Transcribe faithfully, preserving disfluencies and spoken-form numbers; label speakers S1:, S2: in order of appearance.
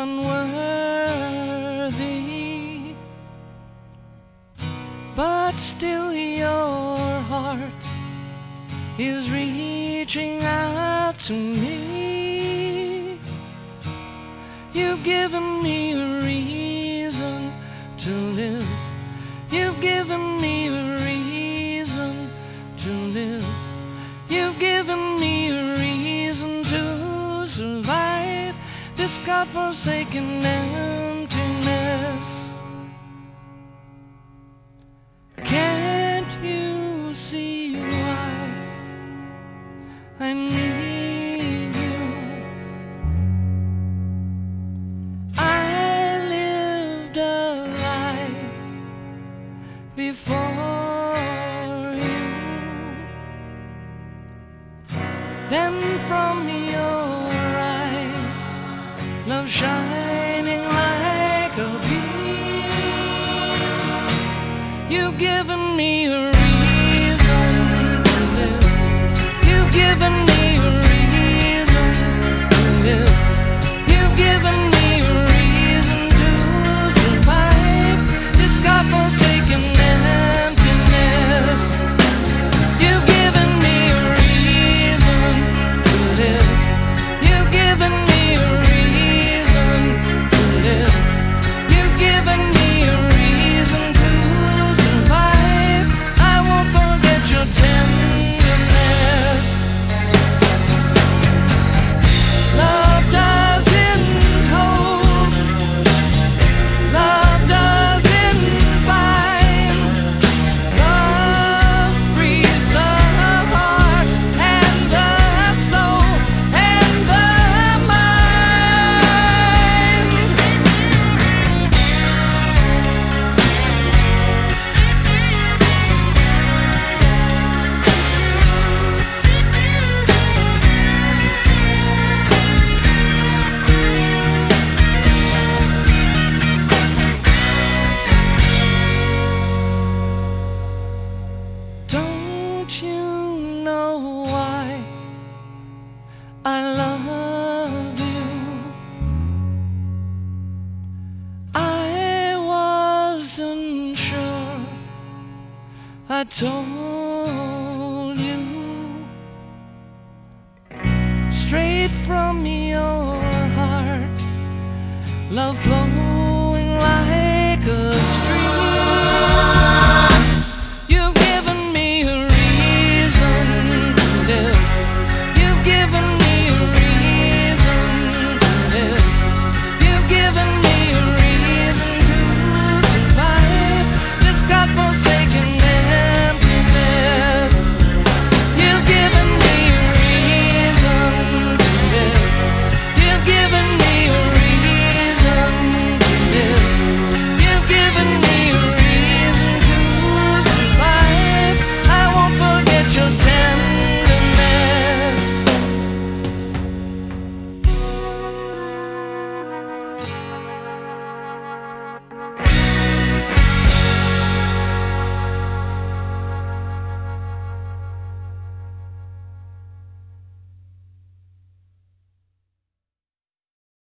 S1: unworthy, but still your heart is reaching out to me. You've given me a reason to live. You've given me a reason to live. You've given me a reason to survive this God-forsaken emptiness. Can't you see why I need you? I lived a life before you, then from your eyes, love shining like a beam. You've given me a reason to live. You've given me a reason to live. You've given me a reason to survive this God-forsaken emptiness. You've given me a reason to live. You've given me a reason to live. You've given me a reason to survive. I won't forget your tenderness. Love doesn't hold. Love doesn't bind. Love frees the heart and the soul and the mind. Don't you know why I love you? I wasn't sure. I told